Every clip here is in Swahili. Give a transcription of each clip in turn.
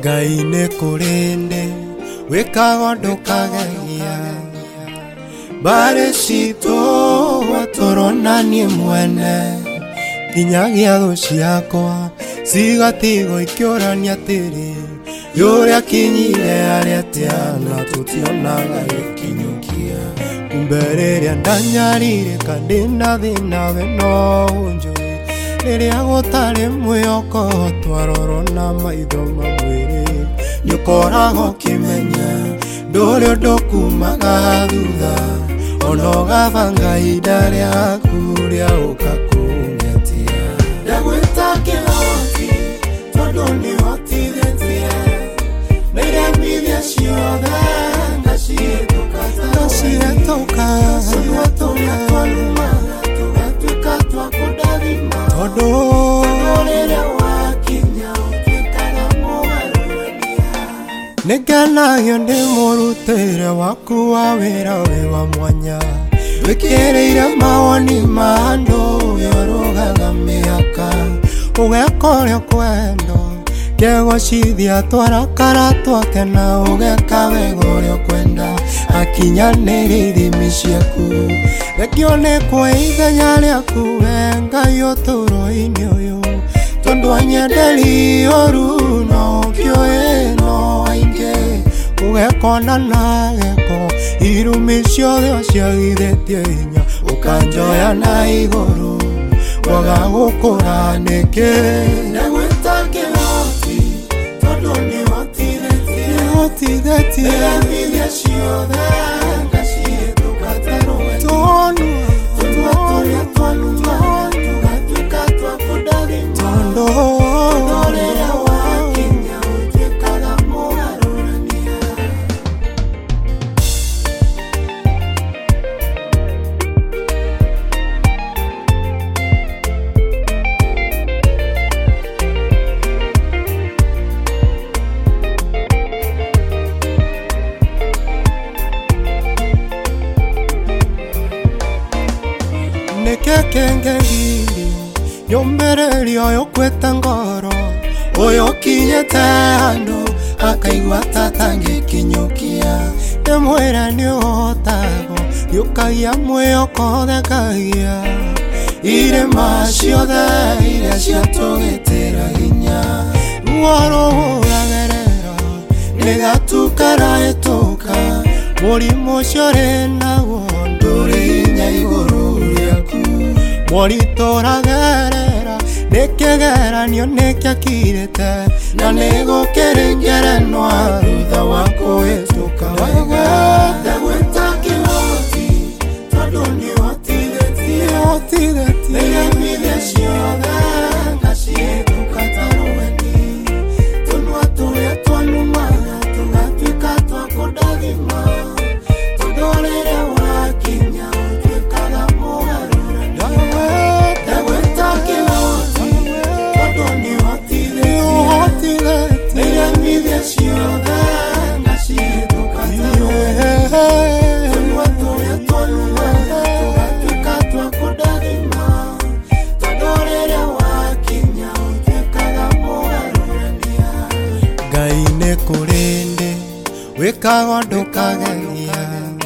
Ngai nĩ kũrĩndĩ wĩkaga ũndũ kagegia mbarĩ citũ watũronanie mwene nginyagia thũ ciakwa cigatigwo ikĩũrania atĩrĩ yũrĩa kinyire arĩa atĩa na tũtionaga gĩkinyũkia kumbe rĩrĩa ndanyarire ndĩna thĩna we no ũnjũĩ rĩrĩa gũtarĩ mwĩhoko twarorwo na maitho mamwĩrĩ nĩũkoragwo ũkĩmenya ndũrĩ ũndũ kumaga thutha ona ũgabanga ihinda rĩaku rĩa gũka kũngetia ndagwĩta kĩhoti tondũ nĩhotithĩtie nĩiremithia ciothe ngacihĩtũka tũrĩa twalumaga tũgatuĩka twa kũdathima tondũ rĩrĩa wakinya ũtuĩkaga mũgarũrania nĩngenagio nĩ mũrutĩre waku wa wĩra wĩ wa mwanya wĩkĩrĩire mawoni ma andũ ũrũgaga mĩhaka ũgeka ũrĩa kwenda kegocithia twarakara twakena ũgeka wega ũrĩa kwenda akinyanĩria ithimi ciaku thengio nĩ kwa ithenya rĩaku we Ngai ũtũũro-inĩ ũyũ tondũ anyenderi ũru no ũkĩũĩ no aingĩ ũgekona na geko irumi ciothe ũciagithĩtie hinya ũkanjoya na igũrũ waga gũkũra nĩkĩ ndagwĩta kĩhoti tondũ nĩhotithĩtie nĩiremithia ciothe ngacihĩtũka tarũwe tũrĩa twalumaga tũgatuĩka twa kũdathima tondũ rĩrĩa wakinya ũtuĩkaga mũgarũrania Nekekengeri nyombereri oyo kweta ngoro oyo kinyete handũ akaigua tatangĩkinyũkia ndĩmwĩra nĩũhotago gĩũkagia mwĩhoko thekagia irĩma ciothe iria ciatũgĩtĩra hinya ruo rũhũragerera nĩgatuka rahĩtũka mũrimũ ũcio rĩ naguo ndũrĩ hinya igũrũ moritũ ũragerera nĩkĩgeranio nĩkĩakirĩte na nĩgũkĩrĩngerenwa thutha wa kũhĩtũka wega ndagwĩta kĩhoti tondũ nĩhotithĩtie nĩiremithia ciothe ngacihĩtũka tarũweni tũnua tũrĩa twalumaga tũgatuĩka twa kũdathima tondũ rĩrĩa wakinya ũtuĩkaga mũgarũrania ndagwĩta kĩhoti tondũ nĩhotithĩtie nĩiremithia ciothe ngacihĩtũka tarũweni tũnua tũrĩa twalumaga tũgatuĩka twa kũdathima tondũ rĩrĩa wakinya ũtuĩkaga mũgarũrania Ngai nĩ kũrĩndĩ wĩkaga ũndũ kagegia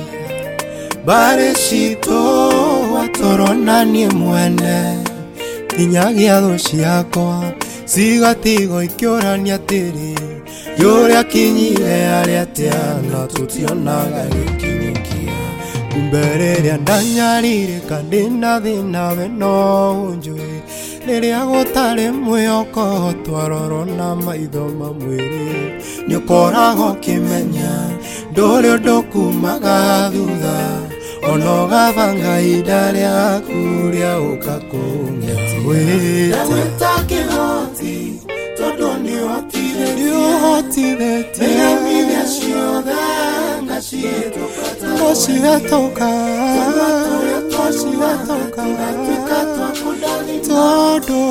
mbarĩ citũ watũronanie mwene nginyagia thũ ciakwa cigatigwo ikĩũrania atĩrĩ yũrĩa kinyire arĩa atĩa na tũtionaga gĩkinyũkia kumbe rĩrĩa ndanyarire ndĩna thĩna we no ũnjũĩ rĩrĩa gũtarĩ mwĩhoko twarorwo na maitho mamwĩrĩ nĩũkoragwo ũkĩmenya ndũrĩ ũndũ kumaga thutha ona ũgabanga ihinda rĩaku rĩa gũka kũngetia ndagwĩta kĩhoti tondũ nĩhotithĩtie nĩiremithia ciothe ngacihĩtũka tũgatuĩka twa kũdathima tondũ